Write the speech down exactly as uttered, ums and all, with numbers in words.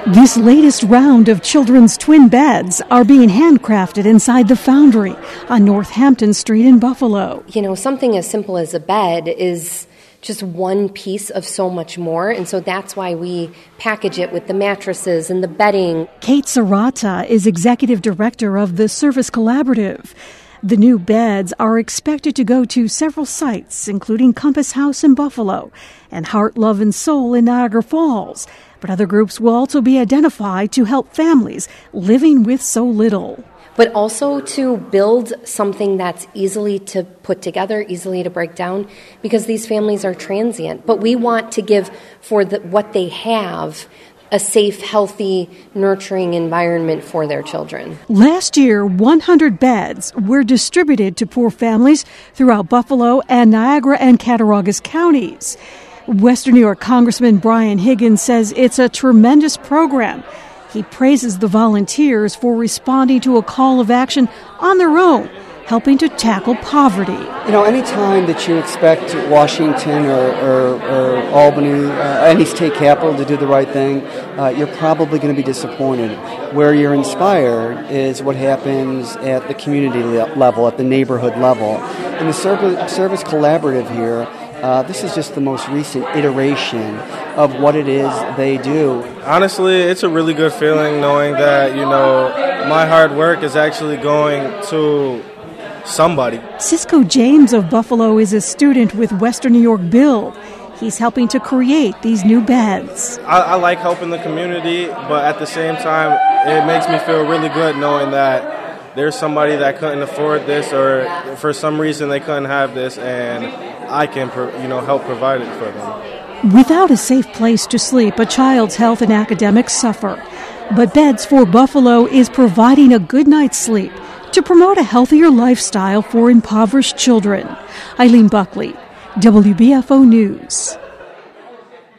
This latest round of children's twin beds are being handcrafted inside the Foundry on Northampton Street in Buffalo. You know, something as simple as a bed is just one piece of so much more, and so that's why we package it with the mattresses and the bedding. Kate Serrata is executive director of the Service Collaborative. The new beds are expected to go to several sites, including Compass House in Buffalo and Heart, Love and Soul in Niagara Falls. But other groups will also be identified to help families living with so little. But also to build something that's easily to put together, easily to break down, because these families are transient. But we want to give for the, what they have a safe, healthy, nurturing environment for their children. Last year, one hundred beds were distributed to poor families throughout Buffalo and Niagara and Cattaraugus counties. Western New York Congressman Brian Higgins says it's a tremendous program. He praises the volunteers for responding to a call of action on their own, helping to tackle poverty. You know, any time that you expect Washington or, or, or Albany, uh, any state capital to do the right thing, uh, you're probably going to be disappointed. Where you're inspired is what happens at the community level, at the neighborhood level. In the service, service collaborative here, Uh, this is just the most recent iteration of what it is they do. Honestly, it's a really good feeling knowing that, you know, my hard work is actually going to somebody. Cisco James of Buffalo is a student with Western New York Build. He's helping to create these new beds. I, I like helping the community, but at the same time, it makes me feel really good knowing that there's somebody that couldn't afford this, or for some reason they couldn't have this, and I can, you know, help provide it for them. Without a safe place to sleep, a child's health and academics suffer. But Beds for Buffalo is providing a good night's sleep to promote a healthier lifestyle for impoverished children. Eileen Buckley, W B F O News.